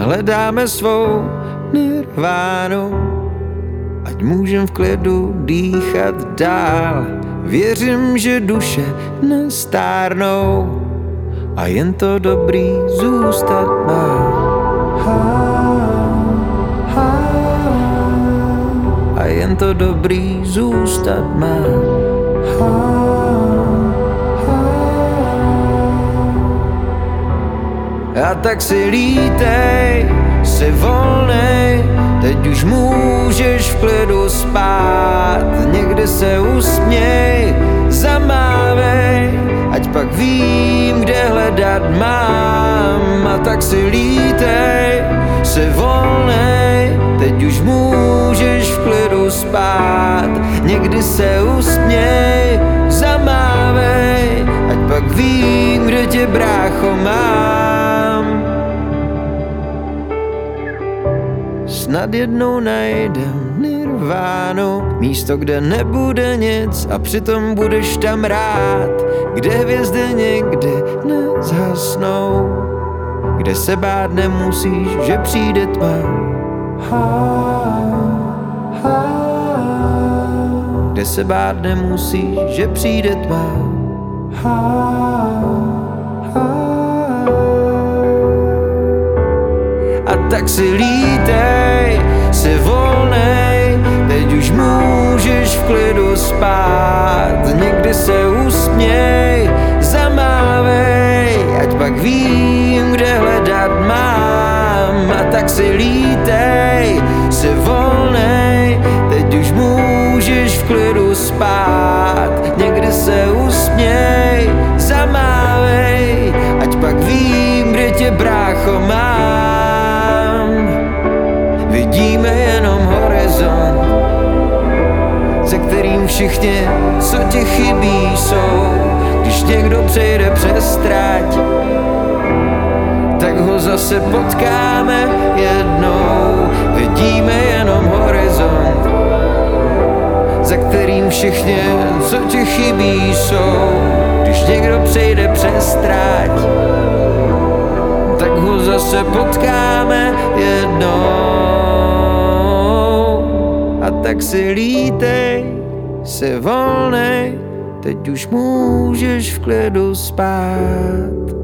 hledáme svou nirvánu. Ať můžem v klidu dýchat dál. Věřím, že duše nestárnou a jen to dobrý zůstat má. A jen to dobrý zůstat má. A tak si lítej, si volnej, teď už můžeš v klidu spát. Někdy se usměj, zamávej, ať pak vím, kde hledat mám. A tak si lítej, si volnej, teď už můžeš v klidu spát. Někdy se usměj, zamávej, ať pak vím, kde tě brácho mám. Snad jednou najdem nirvánu, místo, kde nebude nic a přitom budeš tam rád. Kde hvězdy nikdy nezhasnou, kde se bát nemusíš, že přijde tma. Kde se bát nemusíš, že přijde tma. A tak si lítej, si volnej, teď už můžeš v klidu spát. Někdy se usměj, zamávej, ať pak vím, kde hledat mám. A tak si lítej, si volnej, teď už můžeš v klidu spát. Někdy se usměj, zamávej, ať pak vím, kde tě brácho mám. Vidíme jenom horizont, ze kterým všichni, co ti chybí, jsou. Když někdo přejde přes trať, tak ho zase potkáme jednou. Vidíme jenom horizont, za kterým všichni, co ti chybí, jsou. Když někdo přejde přes trať, tak ho zase potkáme jednou. A tak si lítej, si volnej, teď už můžeš v klidu spát.